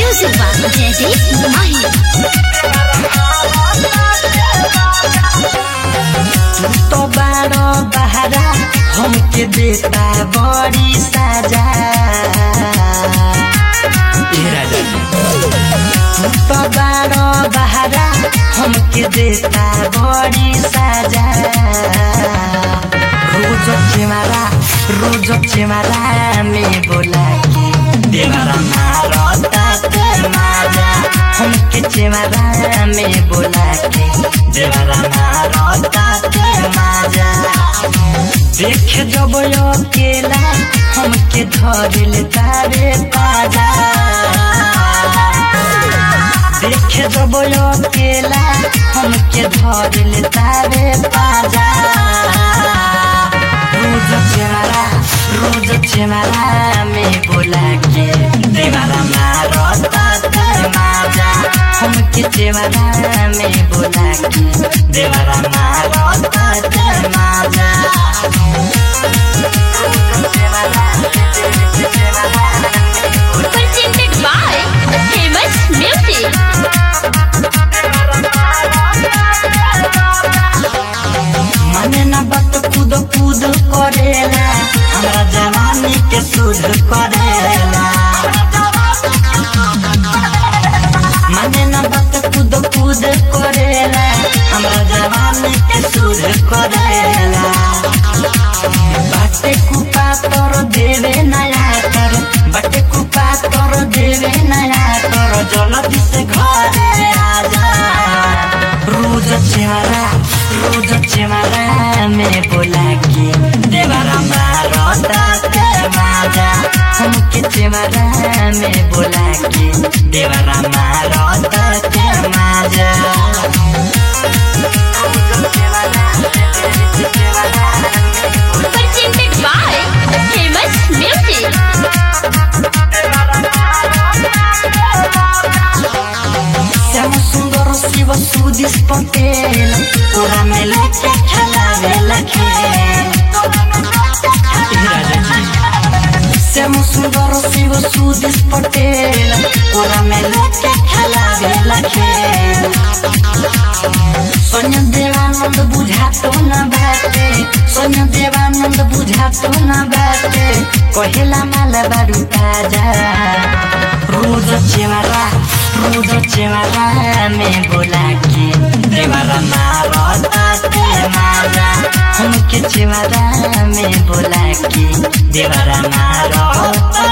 Music by Jaideep Mahi. तो बारो बहरा हमके देता बड़ी सजा। तो बारो बहरा हमके देता बड़ी सजा। रोज चेमारा में बोला के देवरा मारता ते माजा। हमके चेमारा में बोला के देवरा मारता ते माजा। देख जब अकेला हमके धरिल तारे पाजा। देख जब अकेला हमके धरिल तारे पाजा। रोज चेमारा में बोला के देवरा मारता ते माजा। हमके चेमारा में बोला के देवरा मारता ते माजा। Presented by Famous Music. मने न बात कूद करेला हमरा जवानी के सुध करेला। मने न बात कूद करेला हमरा जवानी के सुध करेला। बाटे कुपा तोर देवे नया कर। बाटे कुपा तोर देवे नया कर। जल्दी से घरे आजा। रोज चेमारा में बोला के देवरा मारता ते माजा। हमके चेमारा में बोला के देवरा मारता ते माजा। Presented by Famous Music. Shyam सुंदर शिव सुदिस पटेल तोरा में लेके खेलावेला खेल। श्याम सुंदर शिव सुदिस पटेल तोरा में लेके खेलावेला खेल। सोनिया देवानंद बुझातो न बाटे। सोनिया देवानंद बुझातो न बाटे। कहेला माल बारू ताजा। रोज चेमारा में बोला के देवरा मारता ते माजा। हमके चेमारा में बोला के देवरा मारता